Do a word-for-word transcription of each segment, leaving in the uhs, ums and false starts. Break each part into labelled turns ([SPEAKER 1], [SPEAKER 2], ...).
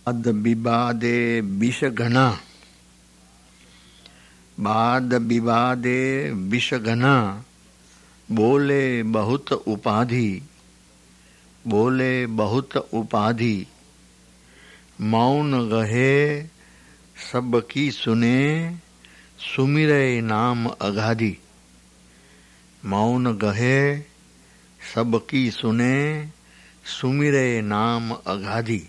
[SPEAKER 1] બાદ વિવાદે વિષ ઘના, બાદ વિવાદે વિષ ઘના, બોલે બહુત ઉપાધિ, બોલે બહુત ઉપાધિ, મૌન ગહે સબકી સુને, સુમિરે નામ અગાધી. મૌન ગહે સબકી સુને, સુમિરે નામ અગાધી.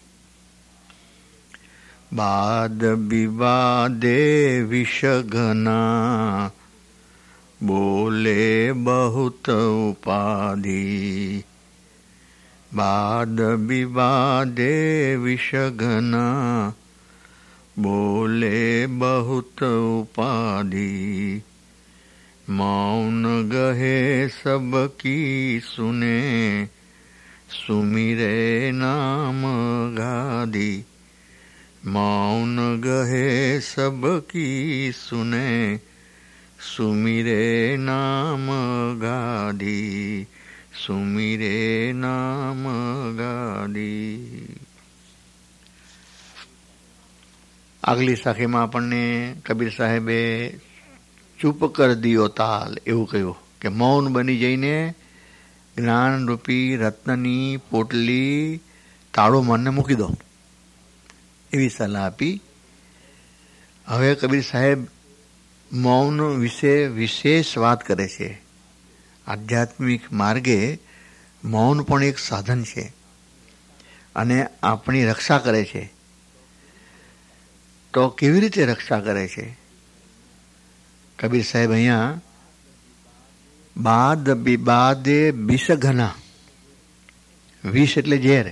[SPEAKER 1] બાદ વિવાદે વિષ ઘના, બોલે બહુત ઉપાધિ, બાદ વિવાદે વિષ ઘના, બોલે બહુત ઉપાધિ, મૌન ગહે સબકી સુને, સુમિરે નામ ગાદી. મૌન ગહે સબકી સુને, સુમિરે નામ ગાદી, સુમિરે નામ ગાદી. આગલી સાખીમાં આપણને કબીર સાહેબે ચૂપ કર દિયો તાલ એવું કહ્યું કે મૌન બની જઈને જ્ઞાનરૂપી રત્નની પોટલી તાળો મનને મૂકી દો એવી સલાહ આપી. હવે કબીર સાહેબ મૌન વિશે વિશેષ વાત કરે છે. આધ્યાત્મિક માર્ગે મૌન પણ એક સાધન છે અને આપણી રક્ષા કરે છે. તો કેવી રીતે રક્ષા કરે છે? કબીર સાહેબ અહીંયા બાદ વિવાદે વિષ ઘના, વિષ એટલે ઝેર.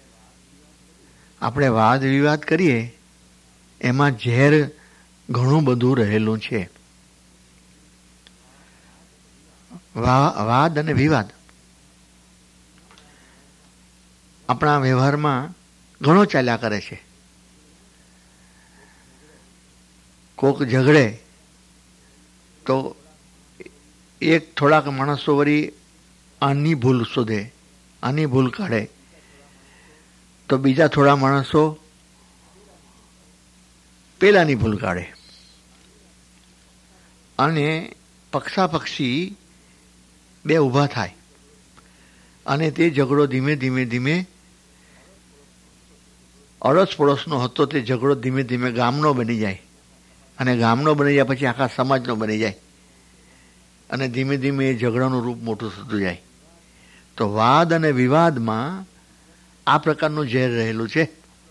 [SPEAKER 1] આપણે વાદ વિવાદ કરીએ એમાં ઝેર ઘણું બધું રહેલું છે. વાદ અને વિવાદ આપણા વ્યવહારમાં ઘણો ચાલ્યા કરે છે. કોક ઝઘડે તો એક થોડાક માણસો વળી આની ભૂલ શોધે, આની ભૂલ કાઢે, તો બીજા થોડા માણસો પેલાની ભૂલ કાઢે અને પક્ષાપક્ષી બે ઊભા થાય અને તે ઝઘડો ધીમે ધીમે ધીમે અડોશ પડોશનો હતો તે ઝઘડો ધીમે ધીમે ગામનો બની જાય અને ગામનો બની જાય પછી આખા સમાજનો બની જાય અને ધીમે ધીમે એ ઝઘડાનું રૂપ મોટું થતું જાય. તો વાદ અને વિવાદમાં આ પ્રકારનું ઝેર રહેલું છે.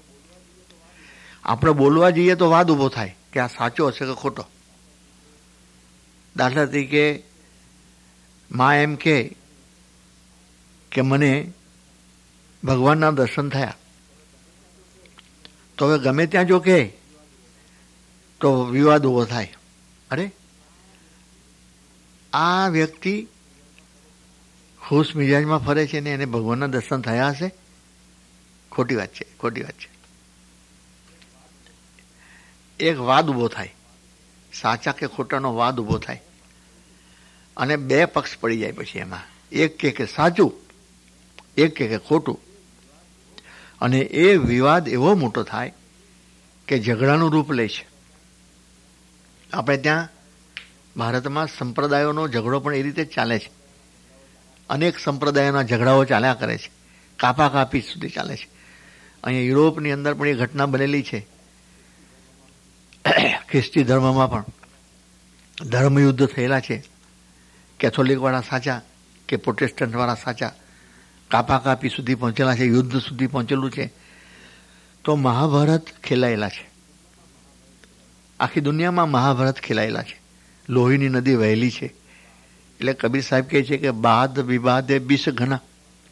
[SPEAKER 1] આપણે બોલવા જઈએ તો વાદ ઊભો થાય કે આ સાચો હશે કે ખોટો. દાખલા તરીકે મા એમ કે કે મને ભગવાનના દર્શન થયા, તો હવે ગમે ત્યાં જો કે તો વિવાદ ઊભો થાય. અરે આ વ્યક્તિ ખુશ મિજાજમાં ફરે છે ને એને ભગવાનના દર્શન થયા હશે? ખોટી વાત છે, ખોટી વાત છે. એક વાદ ઊભો થાય, સાચા કે ખોટાનો વાદ ઊભો થાય અને બે પક્ષ પડી જાય પછી એમાં. એક કે કે સાચું, એક કે કે ખોટું. અને એ વિવાદ એવો મોટો થાય કે ઝઘડાનું રૂપ લે છે. આપણે ત્યાં ભારતમાં સંપ્રદાયોનો ઝઘડો પણ એ રીતે ચાલે છે. અનેક સંપ્રદાયોના ઝઘડાઓ ચાલ્યા કરે છે, કાપા કાપી સુધી ચાલે છે. અહીંયા યુરોપની અંદર પણ એ ઘટના બનેલી છે. ખ્રિસ્તી ધર્મમાં પણ ધર્મયુદ્ધ થયેલા છે. કેથોલિકવાળા સાચા કે પ્રોટેસ્ટન્ટવાળા સાચા, કાપા કાપી સુધી પહોંચેલા છે, યુદ્ધ સુધી પહોંચેલું છે. તો મહાભારત ખેલાયેલા છે. આખી દુનિયામાં મહાભારત ખેલાયેલા છે. લોહીની નદી વહેલી છે. એટલે કબીર સાહેબ કહે છે કે બાદ વિવાદે વિષ ઘના.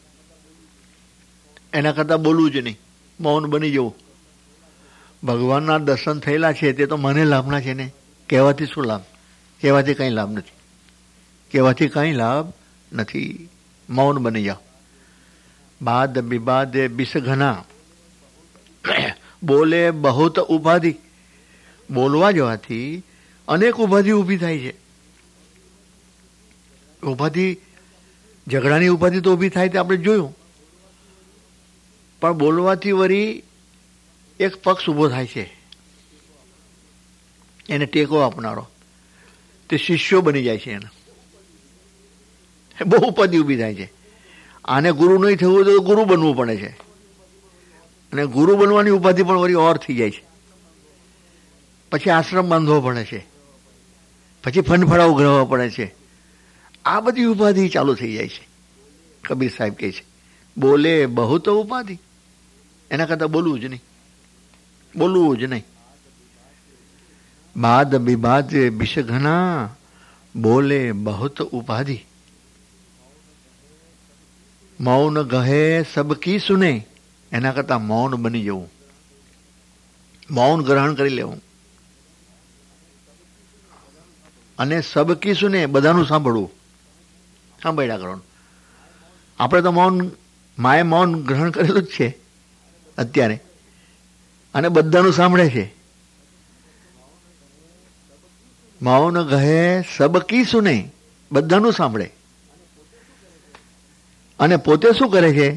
[SPEAKER 1] એના કરતાં બોલવું જ નહીં, મૌન બની જવું. ભગવાનના દર્શન થયેલા છે તે તો મને લાભના છે ને, કહેવાથી શું લાભ? કહેવાથી કંઈ લાભ નથી, કહેવાથી કંઈ લાભ નથી. મૌન બની જાઓ. બાદ વિવાદે વિષ ઘના, બોલે બહુત ઉપાધિ. બોલવા જવાથી અનેક ઉપાધિ ઊભી થાય છે. ઉપાધિ, ઝઘડાની ઉપાધિ તો ઊભી થાય તે આપણે જોયું, પણ બોલવાથી વળી એક પક્ષ ઉભો થાય છે, એને ટેકો આપનારો, તે શિષ્યો બની જાય છે. એને બહુ ઉપાધિ ઊભી થાય છે. આને ગુરુ નહીં થવું તો ગુરુ બનવું પડે છે, અને ગુરુ બનવાની ઉપાધિ પણ વળી ઓર થઈ જાય છે. પછી આશ્રમ બાંધવો પડે છે, પછી ફંડફળા ઉઘરાવવા પડે છે. આ બધી ઉપાધિ ચાલુ થઈ જાય છે. કબીર સાહેબ કહે છે, બોલે બહુ તો ઉપાધિ, એના કરતા બોલવું જ નહીં, બોલવું જ નહીં. બાદ વિવાદ વિષ ઘના, બોલે બહુત ઉપાધિ. મૌન ગહે સબકી સુને, એના કરતા મૌન બની જવું, મૌન ગ્રહણ કરી લેવું. અને સબકી સુને, બધાનું સાંભળવું, સાંભળ્યા કરવાનું. આપણે તો મૌન, માએ મૌન ગ્રહણ કરેલું જ છે અત્યારે, અને બધાનું સાંભળે છે. મૌન ગહે સબકી સુને, બધાનું સાંભળે, અને પોતે શું કરે છે?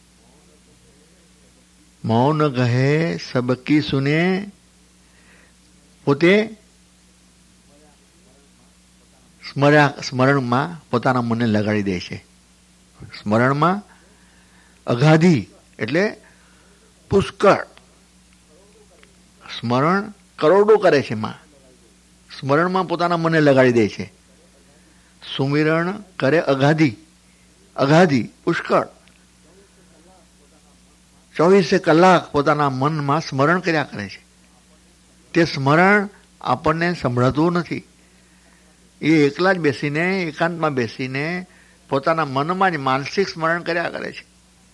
[SPEAKER 1] મૌન ગહે સબકી સુને, પોતે સ્મરણમાં પોતાના મનને લગાડી દે છે. સ્મરણમાં અગાધી એટલે પુષ્કળ, સ્મરણ કરોડો કરે છે માં, સ્મરણમાં પોતાના મનને લગાડી દે છે. સુમિરણ કરે અગાધી, અગાધી પુષ્કળ, ચોવીસે કલાક પોતાના મનમાં સ્મરણ કર્યા કરે છે. તે સ્મરણ આપણને સંભળાતું નથી. એ એકલા જ બેસીને, એકાંતમાં બેસીને પોતાના મનમાં જ માનસિક સ્મરણ કર્યા કરે છે.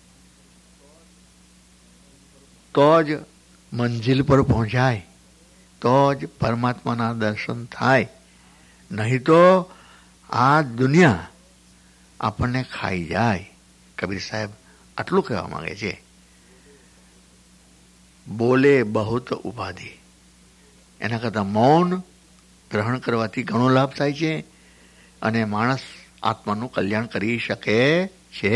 [SPEAKER 1] તો જ મંજિલ પર પહોંચાય, તો જ પરમાત્માના દર્શન થાય. નહીં તો આ દુનિયા આપણને ખાઈ જાય. કબીર સાહેબ આટલું કહેવા માંગે છે. બોલે બહુત ઉપાધિ, એના કરતાં મૌન ગ્રહણ કરવાથી ઘણો લાભ થાય છે, અને માણસ આત્માનું કલ્યાણ કરી શકે છે.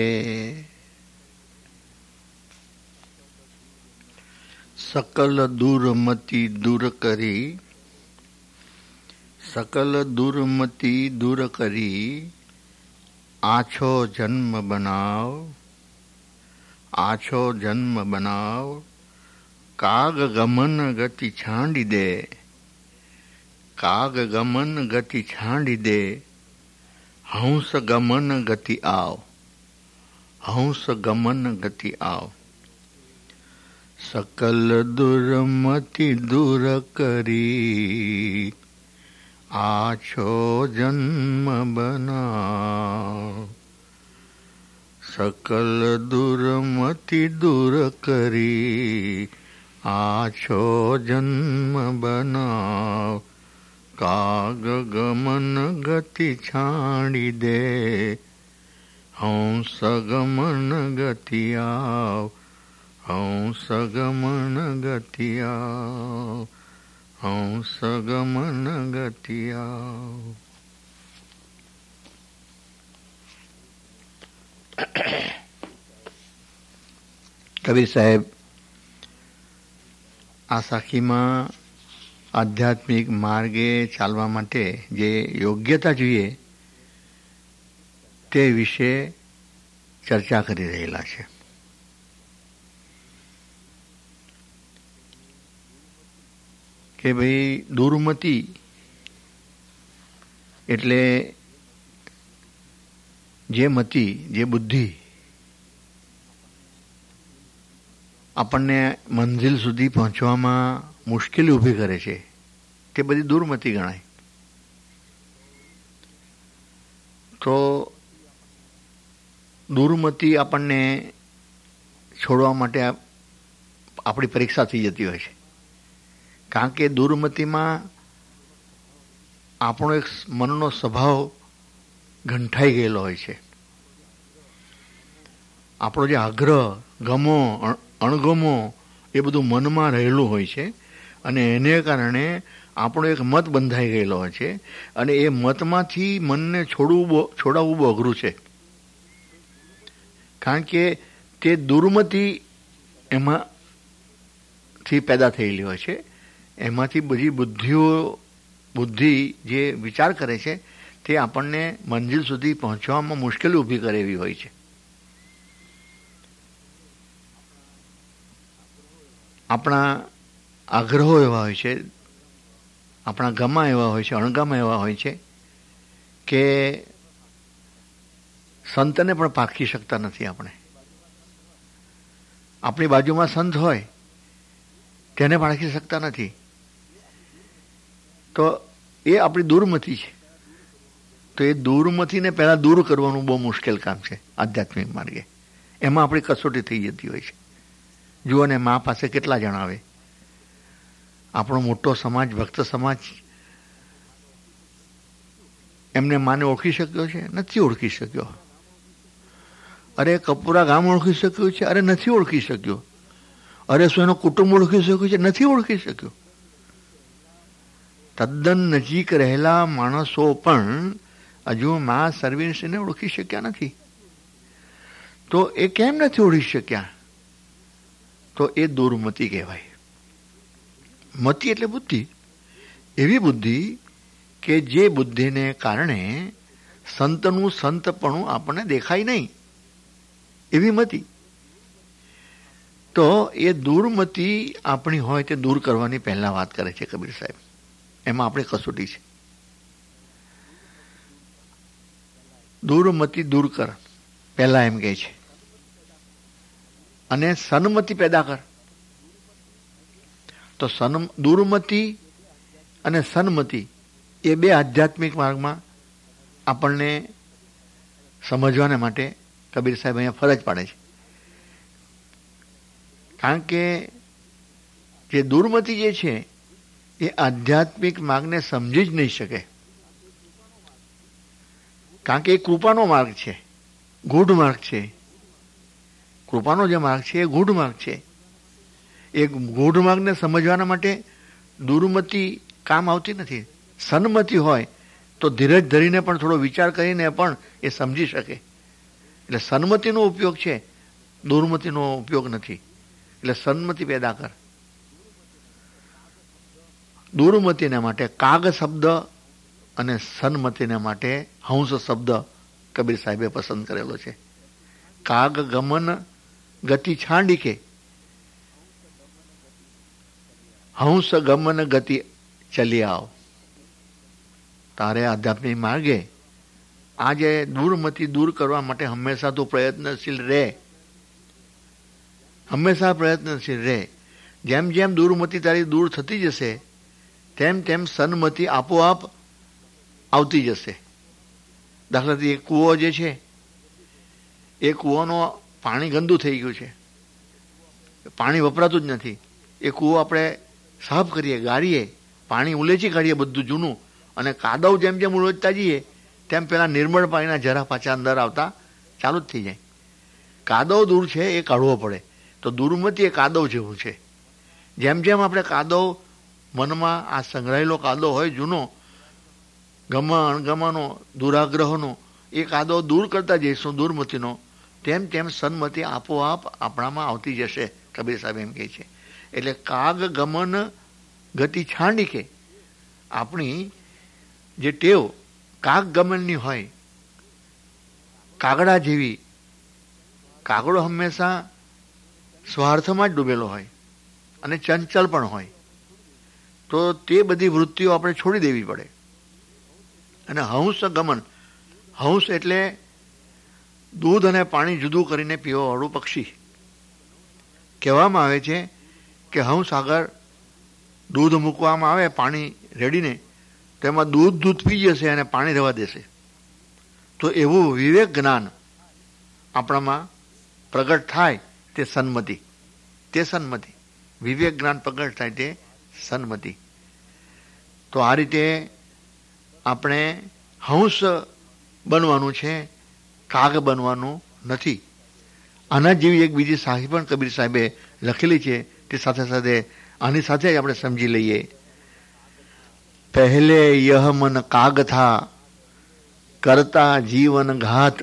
[SPEAKER 1] સકલ દુર્મતિ દૂર કરી, સકલ દુર્મતિ દૂર કરી, આછો જન્મ બનાવ, આછો જન્મ બનાવ. કાગ ગમન ગતિ છાંડી દે, કાગ ગમન ગતિ છાંડી દે. હંસ ગમન ગતિ આવ, હંસ ગમન ગતિ આવ. સકલ દુર્મતિ દૂર કરી, આછો જન્મ બનાવ. સકલ દુર્મતિ દૂર કરી, આછો જન્મ બનાવ. કાગ ગમન ગતિ છાંડી દે, હંસ ગમન ગતિ આવ, હંસ ગમન ગતિ આવ, હંસ ગમન ગતિ આવ. કબીર સાહેબ આ સાખીમાં આધ્યાત્મિક માર્ગે ચાલવા માટે જે યોગ્યતા જોઈએ તે વિશે ચર્ચા કરી રહેલા છે. કે ભાઈ દુર્મતિ એટલે જે મતિ, જે બુદ્ધિ આપણને મંજિલ સુધી પહોંચવામાં મુશ્કેલી ઊભી કરે છે, તે બધી દુર્મતિ ગણાય. તો દુર્મતિ આપણને છોડવા માટે આપણી પરીક્ષા થઈ જતી હોય છે. કારણ કે દુર્મતિમાં આપણો એક મનનો સ્વભાવ ગંઠાઈ ગયેલો હોય છે. આપણો જે આગ્રહ, ગમો, અણગમો એ બધું મનમાં રહેલું હોય છે, અને એને કારણે આપણો એક મત બંધાઈ ગયેલો હોય છે, અને એ મતમાંથી મનને છોડવું છોડાવવું બહુ અઘરું છે. કારણ કે તે દુર્મતિ એમાં થી પેદા થયેલી હોય છે. એમાંથી બધી બુદ્ધિઓ બુદ્ધિ જે વિચાર કરે છે તે આપણને મંજિલ સુધી પહોંચવામાં મુશ્કેલી ઊભી કરે એવી હોય છે. આપણા આગ્રહો એવા હોય છે, આપણા ગમા એવા હોય છે, અણગમા એવા હોય છે કે સંતને પણ પારખી શકતા નથી. આપણે આપણી બાજુમાં સંત હોય તેને પારખી શકતા નથી. તો એ આપણી દૂરમતી છે. તો એ દૂરમતીને પહેલાં દૂર કરવાનું બહુ મુશ્કેલ કામ છે આધ્યાત્મિક માર્ગે. એમાં આપણી કસોટી થઈ જતી હોય છે. જુઓ ને, મા પાસે કેટલા જણ આવે. આપણો મોટો સમાજ, ભક્ત સમાજ, એમને માને ઓળખી શક્યો છે? નથી ઓળખી શક્યો. અરે કપૂરા ગામ ઓળખી શક્યું છે? અરે નથી ઓળખી શક્યો. અરે શું એનો કુટુંબ ઓળખી શક્યું છે? નથી ઓળખી શક્યો. તદ્દન નજીક રહેલા માણસો પણ હજુ મા સર્વિસને ઓળખી શક્યા નથી. તો એ કેમ નથી ઓળખી શક્યા? તો એ દુર્મતિ કહેવાય. મતિ એટલે બુદ્ધિ. એવી બુદ્ધિ કે જે બુદ્ધિને કારણે સંતનું સંતપણું આપણને દેખાય નહીં, એવી મતિ. તો એ દુર્મતિ આપણી હોય તે દૂર કરવાની પહેલા વાત કરે છે કબીર સાહેબ. એમાં આપણી કસોટી છે. દુર્મતિ દૂર કર પહેલા એમ કહે છે. અને સન્મતિ પેદા કર. તો સન દુર્મતિ અને સન્મતિ એ બે આધ્યાત્મિક માર્ગમાં આપણને સમજવાને માટે કબીર સાહેબ અહીંયા ફરજ પાડે છે. કારણ કે જે દુર્મતિ જે છે એ આધ્યાત્મિક માર્ગને સમજી જ નહીં શકે. કારણ કે એ કૃપાનો માર્ગ છે, ગૂઢ માર્ગ છે. કૃપાનો જે માર્ગ છે એ ગૂઢ માર્ગ છે. એ ગૂઢ માર્ગને સમજવાના માટે દુર્મતિ કામ આવતી નથી. સન્મતિ હોય તો ધીરજ ધરીને પણ થોડો વિચાર કરીને પણ એ સમજી શકે. એટલે સન્મતિનો ઉપયોગ છે, દુર્મતિનો ઉપયોગ નથી. એટલે સન્મતિ પેદા કર. દુર્મતિને માટે કાગ શબ્દ અને સન્મતિને માટે હંસ શબ્દ કબીર સાહેબે પસંદ કરેલો છે. કાગ ગમન ગતિ છાંડિકે, હંસ ગમન ગતિ ચલી આવ. તારે આધ્યાત્મિક માર્ગે આજે દુર્મતિ દૂર કરવા માટે હંમેશા તું પ્રયત્નશીલ રહે. હંમેશા પ્રયત્નશીલ રહે. જેમ જેમ દુર્મતિ તારી દૂર થતી જશે તેમ તેમ સન્મતિ આપોઆપ આવતી જશે. દાખલા તરીકે એક કૂવો જે છે એ કૂવાનું પાણી ગંદુ થઈ ગયું છે, પાણી વપરાતું જ નથી. એ કૂવો આપણે સાફ કરીએ, ગાળીએ, પાણી ઉલેચી કાઢીએ બધું જૂનું, અને કાદવ જેમ જેમ ઉલેચતા જઈએ તેમ પેલા નિર્મળ પાણીના જરા પાછા અંદર આવતા ચાલુ જ થઈ જાય. કાદવ દૂર છે એ કાઢવો પડે. તો દુર્મતિ એ કાદવ જેવું છે. જેમ જેમ આપણે કાદવ મનમાં આ સંગ્રહાયેલો કાદવ હોય જૂનો, ગમા અણગમાનો, દુરાગ્રહનો, એ કાદવ દૂર કરતા જઈશું દુર્મતિનો, તેમ તેમ સન્મતિ આપોઆપ આપણામાં આવતી જશે. કબીર સાહેબ એમ કહે છે. એટલે કાગ ગમન ગતિ છાંડિકે, આપણી જે ટેવ કાગ ગમનની હોય, કાગડા જેવી, કાગડો હંમેશા સ્વાર્થમાં જ ડૂબેલો હોય અને ચંચલ પણ હોય. તો તે બધી વૃત્તિઓ આપણે છોડી દેવી પડે. અને હંસ ગમન, હંસ એટલે દૂધ અને પાણી જુદું કરીને પીવાવાળું પક્ષી. કહેવામાં આવે છે કે હંસ આગળ દૂધ મૂકવામાં આવે પાણી રેડીને, તેમાં દૂધ દૂધ પી જશે અને પાણી રહેવા દેશે. તો એવું વિવેક જ્ઞાન આપણામાં પ્રગટ થાય તે સન્મતિ. તે સન્મતિ વિવેક જ્ઞાન પ્રગટ થાય તે સન્મતિ. તો આ રીતે આપણે હંસ બનવાનું છે, કાગ બનવાનું નથી. આના જેવી એક બીજી શાહી પણ કબીર સાહેબે લખેલી છે. તે સાથે સાથે આની સાથે જ આપણે સમજી લઈએ. પહેલે યહ મન કાગ થા કરતા જીવન ઘાત,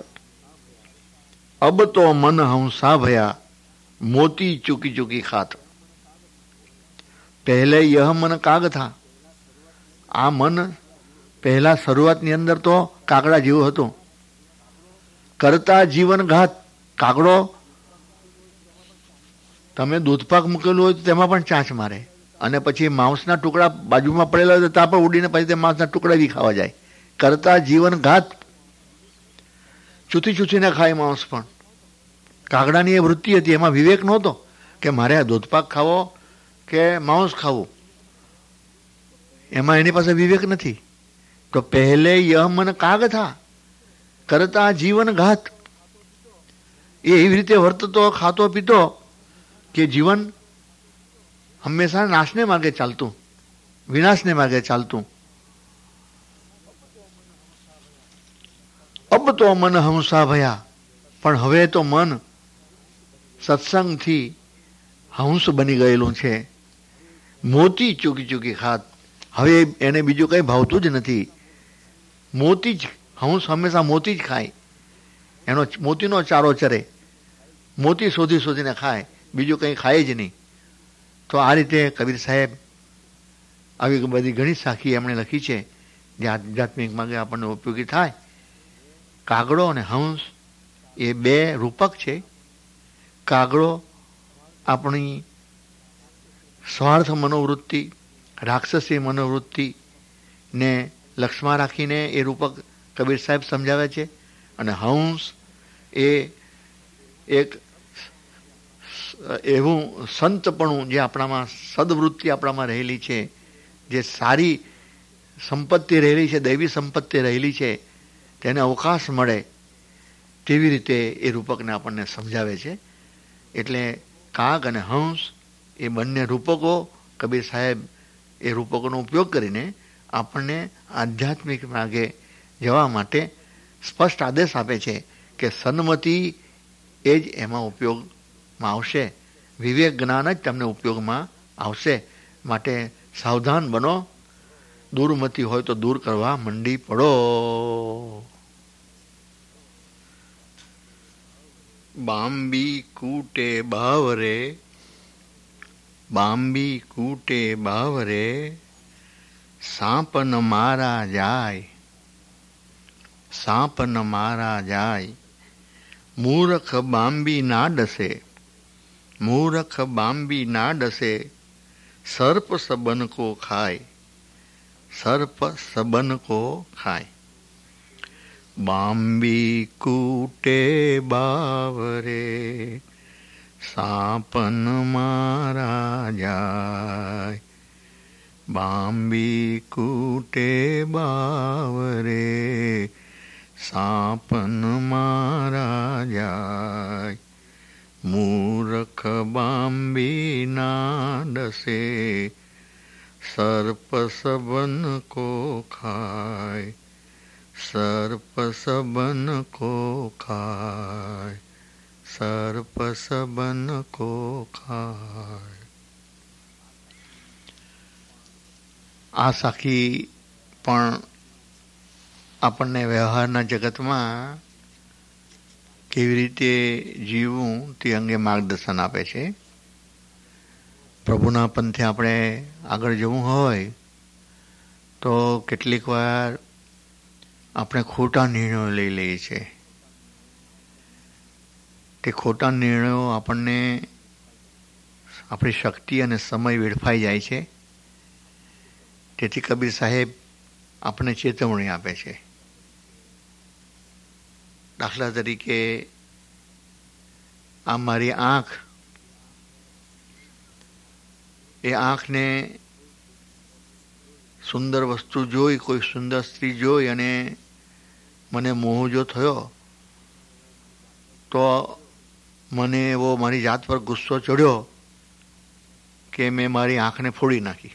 [SPEAKER 1] અબ તો મન હંસા ભયા મોતી ચૂકી ચૂકી ખાત. પહેલે યહ મન કાગ થા. આ મન પહેલા શરૂઆતની અંદર તો કાગડા જેવું હતું. કરતા જીવન ઘાત. કાગડો તમે દૂધપાક મૂકેલું હોય તો તેમાં પણ ચાંચ મારે, અને પછી માંસના ટુકડા બાજુમાં પડેલા હોય તો ત્યાં પણ ઉડીને પછી તે માંસના ટુકડા બી ખાવા જાય. કરતા જીવન ઘાત. ચૂથી ચૂથીને ખાય માંસ પણ. કાગડાની એ વૃત્તિ હતી, એમાં વિવેક નહોતો કે મારે આ દૂધપાક ખાવો કે માંસ ખાવું, એમાં એની પાસે વિવેક નથી. તો પહેલે યહ મન કાગ થા કરતા જીવન ઘાત. એ એવી રીતે વર્તતો, ખાતો પીતો કે જીવન હંમેશા નાશને માર્ગે ચાલતું, વિનાશને માર્ગે ચાલતું. અબ તો મન હંસા ભયા. પણ હવે તો મન સત્સંગથી હંસ બની ગયેલું છે. મોતી ચૂકી ચૂકી ખાત. હવે એને બીજું કંઈ ભાવતું જ નથી. મોતી જ, હંસ હંમેશા મોતી જ ખાય, એનો મોતીનો ચારો ચરે, મોતી શોધી શોધીને ખાય, બીજું કંઈ ખાય જ નહીં. તો આ રીતે કબીર સાહેબ આવી બધી ઘણી સાખી એમણે લખી છે જે આધ્યાત્મિક માર્ગે આપણને ઉપયોગી થાય. કાગડો અને હંસ એ બે રૂપક છે. કાગડો આપણી સ્વાર્થ મનોવૃત્તિ, રાક્ષસી મનોવૃત્તિ ને લક્ષમાં રાખીને એ રૂપક કબીર સાહેબ સમજાવે છે. અને હંસ એ એક એવું સંતપણું જે આપણામાં સદવૃત્તિ આપણામાં રહેલી છે, જે સારી સંપત્તિ રહેલી છે, દૈવી સંપત્તિ રહેલી છે, તેને અવકાશ મળે તેવી રીતે એ રૂપકને આપણને સમજાવે છે. એટલે કાગ અને હંસ એ બંને રૂપકો કબીર સાહેબ એ રૂપકોનો ઉપયોગ કરીને આપણને આધ્યાત્મિક માર્ગે જવા માટે સ્પષ્ટ આદેશ આપે છે કે સન્મતિ એ જ એમાં ઉપયોગમાં આવશે, વિવેક જ્ઞાન જ તમને ઉપયોગમાં આવશે. માટે સાવધાન બનો, દૂરમતી હોય તો દૂર કરવા મંડી પડો. બાંબી કૂટે બાવરે, બાંબી કૂટે બાવરે, સાપ ન મારા જાય, સાપ ન મારા જાય. મૂર્ખ બાંબી ના ડસે, મૂર્ખ બાંબી ના ડસે, સર્પ સબન કો ખાય, સર્પ સબન કો ખાય. બાંબી કૂટે બાવરે, સાપ ન મારા જાય. બાંબી કૂટે બાવરે, સાપ ન મારા જાય. મૂર્ખ બાંબી ના ડસે, સર્પ સબન કો ખાય, સર્પ સબન કો ખાય, સર્પ સબન કો ખાય. આ સાખી પણ આપણને વ્યવહારના જગતમાં કેવી રીતે જીવવું તે અંગે માર્ગદર્શન આપે છે. પ્રભુના પંથે આપણે આગળ જવું હોય તો કેટલીક વાર આપણે ખોટા નિર્ણયો લઈ લઈએ છીએ. તે ખોટા નિર્ણયો આપણને આપણી શક્તિ અને સમય વેડફાઈ જાય છે. તેથી કબીર સાહેબ આપણને ચેતવણી આપે છે. દાખલા તરીકે આ મારી આંખ, એ આંખને સુંદર વસ્તુ જોઈ, કોઈ સુંદર સ્ત્રી જોઈ અને મને મોહ જો થયો તો મને એવો મારી જાત પર ગુસ્સો ચડ્યો કે મેં મારી આંખને ફોડી નાખી.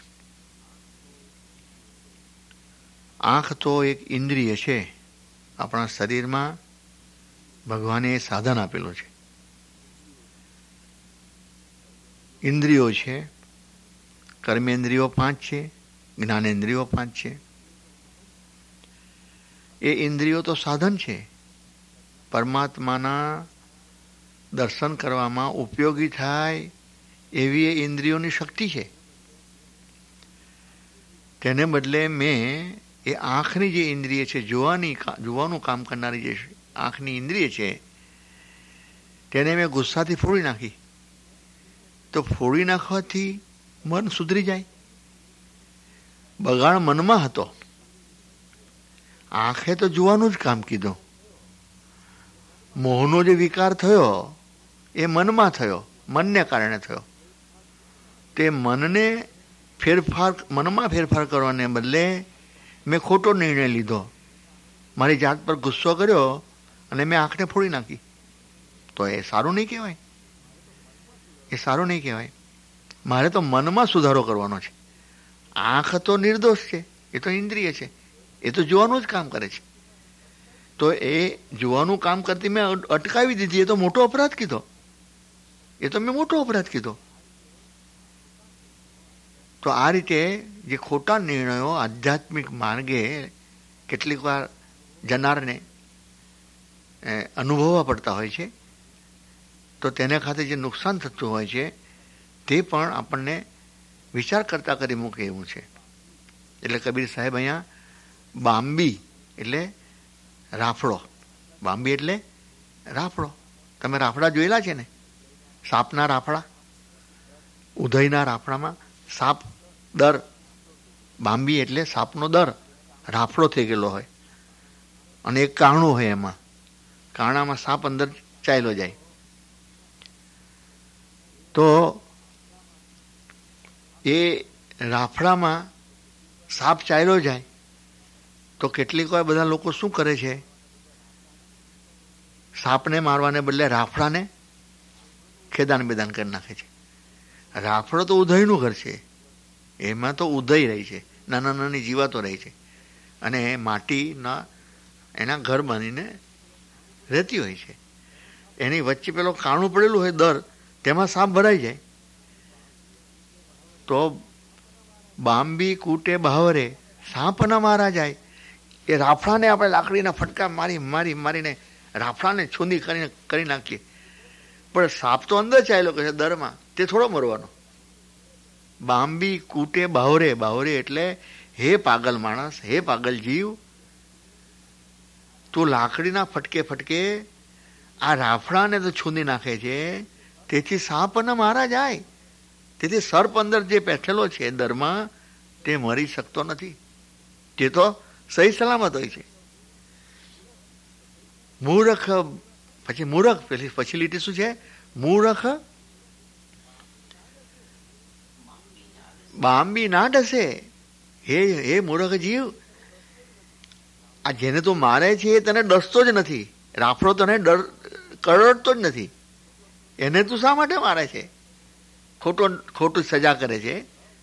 [SPEAKER 1] આંખ તો એક ઇન્દ્રિય છે. આપણા શરીરમાં ભગવાને એ સાધન આપેલું છે. ઇન્દ્રિયો છે, કર્મેન્દ્રિયો પાંચ છે, જ્ઞાનેન્દ્રિયો પાંચ છે. એ ઇન્દ્રિયો તો સાધન છે, પરમાત્માના દર્શન કરવામાં ઉપયોગી થાય એવી એ ઇન્દ્રિયોની શક્તિ છે. તેને બદલે મેં એ આંખની જે ઇન્દ્રિય છે, જોવાની જોવાનું કામ કરનારી જે આંખની ઇન્દ્રિય છે, તેને મેં ગુસ્સાથી ફોડી નાખી. તો ફોડી નાખવાથી મન સુધરી જાય? બગાડ મનમાં હતો. આંખે તો જોવાનું જ કામ કીધું. મોહનો જે વિકાર થયો એ મનમાં થયો, મનને કારણે થયો. તે મનને ફેરફાર મનમાં ફેરફાર કરવાને બદલે મેં ખોટો નિર્ણય લીધો. મારી જાત પર ગુસ્સો કર્યો અને મેં આંખને ફોડી નાખી. તો એ સારું નહીં કહેવાય. એ સારું નહીં કહેવાય. મારે તો મનમાં સુધારો કરવાનો છે. આંખ તો નિર્દોષ છે, એ તો ઇન્દ્રિય છે, એ તો જોવાનું જ કામ કરે છે. તો એ જોવાનું કામ કરતી મેં અટકાવી દીધી. એ તો મોટો અપરાધ કીધો. એ તો મેં મોટો અપરાધ કીધો. તો આ રીતે જે ખોટા નિર્ણયો આધ્યાત્મિક માર્ગે કેટલીક વાર જનારને અનુભવવા પડતા હોય છે, તો તેને ખાતે જે નુકસાન થતું હોય છે તે પણ આપણને વિચાર કરતા કરી મૂકે એવું છે. એટલે કબીર સાહેબ અહીંયા બાંબી એટલે રાફડો, બાંબી એટલે રાફડો. તમે રાફડા જોયેલા છે ને? સાપના રાફડા, ઉધઈના રાફડામાં સાપ દર, બાંબી એટલે સાપનો દર રાફડો થઈ ગયેલો હોય અને એક કાણું હોય, એમાં કાણામાં સાપ અંદર ચાલ્યો જાય. તો એ રાફડામાં સાપ ચાલ્યો જાય તો કેટલીક વાર બધા લોકો શું કરે છે? સાપને મારવાને બદલે રાફડાને ખેદાન બેદાન કરી નાખે છે. રાફડો તો ઉધઈનું ઘર છે, એમાં તો ઉધઈ રહી છે, નાના નાની જીવાતો રહી છે અને માટીના એના ઘર બનીને રહેતી હોય છે. એની વચ્ચે પેલો કાણું પડેલું હોય દર, તેમાં સાપ ભરાઈ જાય. તો બાંબી કૂટે બહાવરે સાપ ના મારા જાય. એ રાફડાને આપણે લાકડીના ફટકા મારી મારી મારીને રાફડાને છૂંદી કરીને કરી નાખીએ, પણ સાપ તો અંદર ચાલ્યો કે છે દરમાં, તે થોડો મરવાનો. બાંબી કૂટે બાવરે, બાવરે એટલે હે પાગલ માણસ, હે પાગલ જીવ, તું લાકડીના ફટકે ફટકે આ રાફડાને તો છૂંદી નાખે છે, તેથી સાપ ન મારા જાય. તેથી સર્પ અંદર જે બેઠેલો છે દરમાં તે મરી શકતો નથી, તે તો સહી સલામત હોય છે. મૂર્ખ, પછી મૂર્ખ, પેલી પછી લીટી શું છે? મૂર્ખ બાંબી ના ડસે. હે હે મૂર્ખ જીવ, આ જેને તું મારે છે એ તને ડસતો જ નથી, રાફડો તને ડર કરડતો જ નથી, એને તું શા માટે મારે છે? ખોટો ખોટું સજા કરે છે.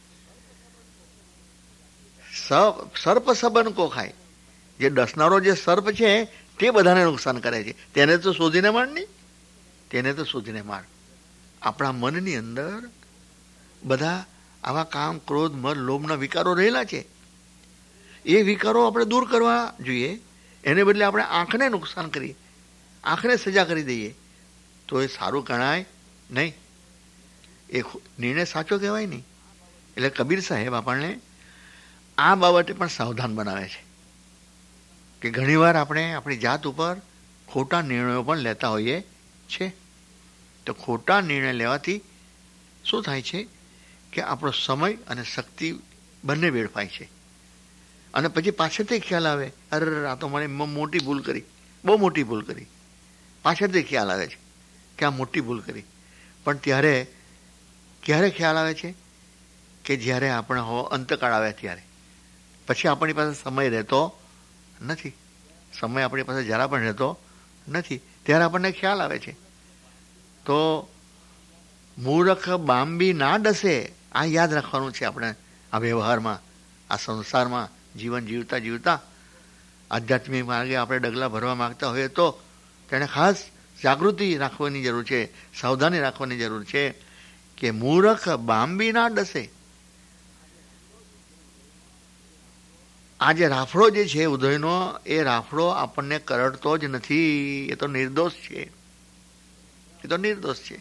[SPEAKER 1] સર્પ સબન કો ખાય. જે ડસનારો જે સર્પ છે તે બધાને નુકસાન કરે છે, તેને તો શોધીને માર નહીં, તેને તો શોધીને માર. આપણા મનની અંદર બધા આવા કામ, ક્રોધ, મદ, લોભના વિકારો રહેલા છે. એ વિકારો આપણે દૂર કરવા જોઈએ. એને બદલે આપણે આંખને નુકસાન કરીએ, આંખને સજા કરી દઈએ, તો એ સારું ગણાય નહીં. એ નિર્ણય સાચો કહેવાય નહીં. એટલે કબીર સાહેબ આપણને આ બાબતે પણ સાવધાન બનાવે છે કે ઘણીવાર આપણે આપણી જાત ઉપર ખોટા નિર્ણયો પણ લેતા હોઈએ છે. તો ખોટા નિર્ણય લેવાથી શું થાય છે કે આપણો સમય અને શક્તિ બંને વેડફાય છે. અને પછી પાછળથી ખ્યાલ આવે, અરે આ તો મને મોટી ભૂલ કરી, બહુ મોટી ભૂલ કરી. પાછળથી ખ્યાલ આવે છે કે આ મોટી ભૂલ કરી. પણ ત્યારે ક્યારે ખ્યાલ આવે છે કે જ્યારે આપણે હો અંતકાળ આવે ત્યારે. પછી આપણી પાસે સમય રહેતો નથી, સમય આપણી પાસે જરા પણ રહેતો નથી, ત્યારે આપણને ખ્યાલ આવે છે. તો મૂર્ખ બાંબી ના ડસે, આ યાદ રાખવાનું છે આપણે. આ વ્યવહારમાં, આ સંસારમાં જીવન જીવતા જીવતા આધ્યાત્મિક માર્ગે આપણે ડગલા ભરવા માગતા હોઈએ તો તેને ખાસ જાગૃતિ રાખવાની જરૂર છે, સાવધાની રાખવાની જરૂર છે કે મૂર્ખ બાંબી ના ડસે. આ જે રાફડો જે છે ઉદયનો, એ રાફડો આપણને કરડતો જ નથી, એ તો નિર્દોષ છે, એ તો નિર્દોષ છે.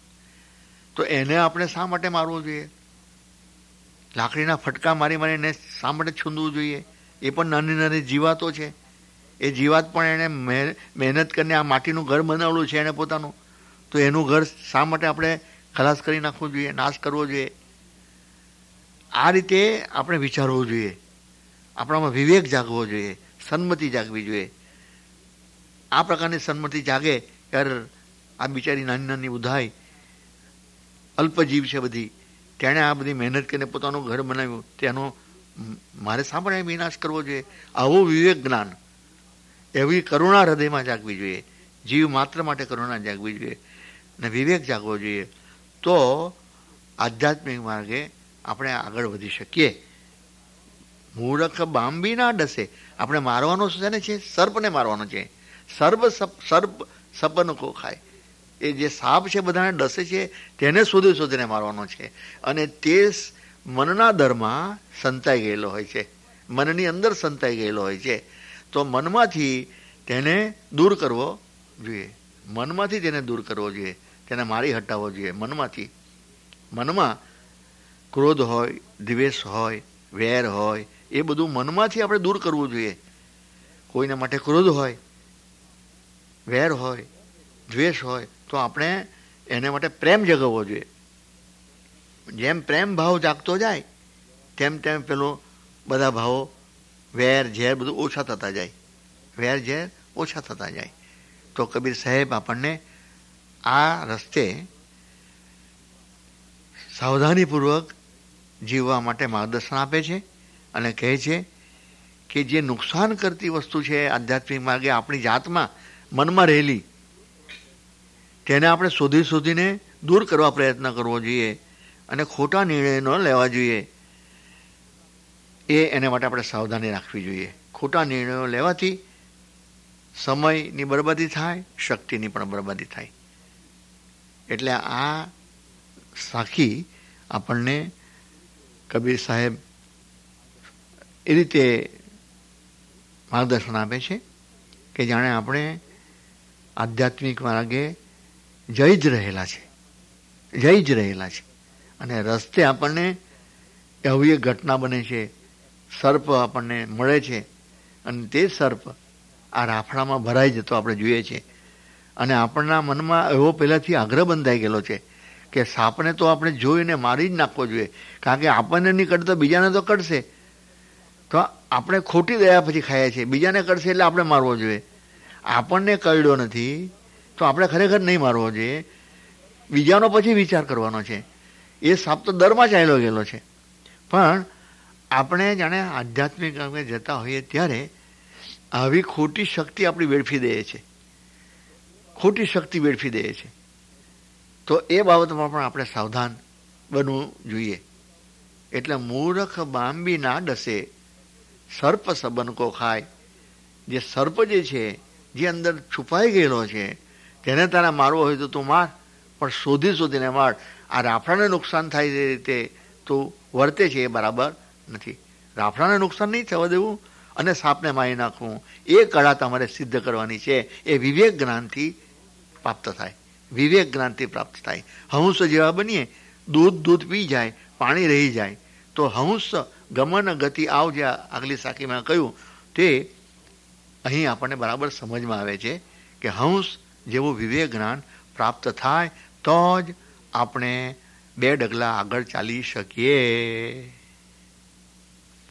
[SPEAKER 1] તો એને આપણે શા માટે મારવું જોઈએ? લાકડીના ફટકા મારી મારીને શા માટે છૂંદવું જોઈએ? એ પણ નાની નાની જીવાતો છે. એ જીવાત પણ એણે મહેનત કરીને આ માટીનું ઘર બનાવેલું છે એને પોતાનું, તો એનું ઘર શા માટે આપણે ખલાસ કરી નાખવું જોઈએ, નાશ કરવો જોઈએ? આ રીતે આપણે વિચારવું જોઈએ. આપણામાં વિવેક જાગવો જોઈએ, સન્મતિ જાગવી જોઈએ. આ પ્રકારની સન્મતિ જાગે ત્યારે આ બિચારી નાની નાની ઉધાઈ અલ્પજીવ છે બધી, તેણે આ બધી મહેનત કરીને પોતાનું ઘર બનાવ્યું, તેનો મારે શા માટે વિનાશ કરવો જોઈએ? આવું વિવેક જ્ઞાન, એવી કરુણા હૃદયમાં જાગવી જોઈએ. જીવ માત્ર માટે કરુણા જાગવી જોઈએ ને વિવેક જાગવો જોઈએ. તો આધ્યાત્મિક માર્ગે આપણે આગળ વધી શકીએ. મૂર્ખ બાંબી ના ડસે. આપણે મારવાનો છે ને છે, સર્પને મારવાનો છે. સર્પ સર્પ સપનકો ખાય. એ જે સાપ છે બધાને ડસે છે તેને શોધી શોધીને મારવાનો છે. અને તે મનના દરમાં સંતાઈ ગયેલો હોય છે, મનની અંદર સંતાઈ ગયેલો હોય છે. તો મનમાંથી તેને દૂર કરવો જોઈએ. મનમાંથી તેને દૂર કરવો જોઈએ, તેને મારી હટાવવો જોઈએ. મનમાંથી, મનમાં ક્રોધ હોય, દ્વેષ હોય, વેર હોય, એ બધું મનમાંથી આપણે દૂર કરવું જોઈએ. કોઈના માટે ક્રોધ હોય, વેર હોય, દ્વેષ હોય, તો આપણે એને માટે પ્રેમ જગાવવો જોઈએ. જેમ પ્રેમ ભાવ જાગતો જાય તેમ તેમ પેલો બધા ભાવો, વેર ઝેર બધું ઓછા થતા જાય. વેર ઝેર ઓછા થતા જાય. તો કબીર સાહેબ આપણને આ રસ્તે સાવધાનીપૂર્વક જીવવા માટે માર્ગદર્શન આપે છે અને કહે છે કે જે નુકસાન કરતી વસ્તુ છે આધ્યાત્મિક માર્ગે આપણી જાતમાં, મનમાં રહેલી, તેને આપણે શોધી શોધીને દૂર કરવા પ્રયત્ન કરવો જોઈએ અને ખોટા નિર્ણય ન લેવા જોઈએ. એ એને માટે આપણે સાવધાની રાખવી જોઈએ. ખોટા નિર્ણયો લેવાથી સમયની બરબાદી થાય, શક્તિની પણ બરબાદી થાય. એટલે આ સાખી આપણને કબીર સાહેબ એ રીતે માર્ગદર્શન આપે છે કે જાણે આપણે આધ્યાત્મિક માર્ગે જઈ જ રહેલા છે, જઈ જ રહેલા છે. અને રસ્તે આપણને એવી એક ઘટના બને છે, સર્પ આપણને મળે છે અને તે સર્પ આ રાફડામાં ભરાઈ જતો આપણે જોઈએ છીએ. અને આપણના મનમાં એવો પહેલાંથી આગ્રહ બંધાઈ ગયેલો છે કે સાપને તો આપણે જોઈને મારી જ નાખવો જોઈએ, કારણ કે આપણને નહીં કરતો બીજાને તો કરશે. તો આપણે ખોટી દયા પછી ખાઈએ છીએ, બીજાને કરશે એટલે આપણે મારવો જોઈએ. આપણને કરડ્યો નથી તો આપણે ખરેખર નહીં મારવો જોઈએ, બીજાનો પછી વિચાર કરવાનો છે. એ સાપ તો દરમાં ચાલ્યો ગયેલો છે. પણ આપણે જાણે આધ્યાત્મિક અંગે જતા હોઈએ ત્યારે આવી ખોટી શક્તિ આપણી વેડફી દઈએ છે, ખોટી શક્તિ વેડફી દઈએ છે. તો એ બાબતમાં પણ આપણે સાવધાન બનવું જોઈએ. એટલે મૂર્ખ બાંબી ના ડસે, સર્પ સબનકો ખાય. જે સર્પ જે છે, જે અંદર છુપાઈ ગયેલો છે, તેને તારે મારવો હોય તો તું માર, પણ શોધી શોધીને માર. આ રાફડાને નુકસાન થાય એ રીતે તું વર્તે છે એ બરાબર નથી. રાફડાને નુકસાન નહીં થવા દેવું અને સાપને મારી નાખવું, એ કળા તમારે સિદ્ધ કરવાની છે. એ વિવેક જ્ઞાનથી પ્રાપ્ત થાય, વિવેક જ્ઞાનથી પ્રાપ્ત થાય. હંસ જેવા બનીએ, દૂધ દૂધ પી જાય, પાણી રહી જાય. તો હંસ ગમન ગતિ આવ, જે આગલી સાખીમાં કહ્યું તે અહીં આપણને બરાબર સમજમાં આવે છે કે હંસ જેવું વિવેક જ્ઞાન પ્રાપ્ત થાય તો જ આપણે બે ડગલા આગળ ચાલી શકીએ.